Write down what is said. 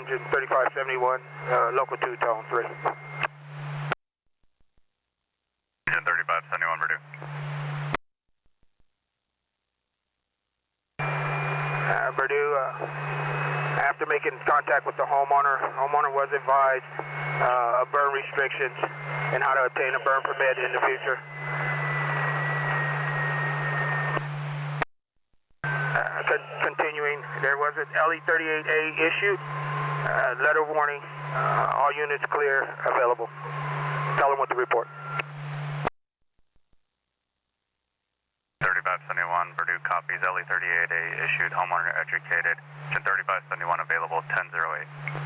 engine 3571, local 2, tone 3. Engine 3571, Purdue. Purdue, after making contact with the homeowner was advised of burn restrictions and how to obtain a burn permit in the future. Continuing, there was an LE38A issued, letter warning, all units clear, available. Tell them what to report. 3571, Purdue copies, LE38A issued, homeowner educated, engine 3571 available, 1008.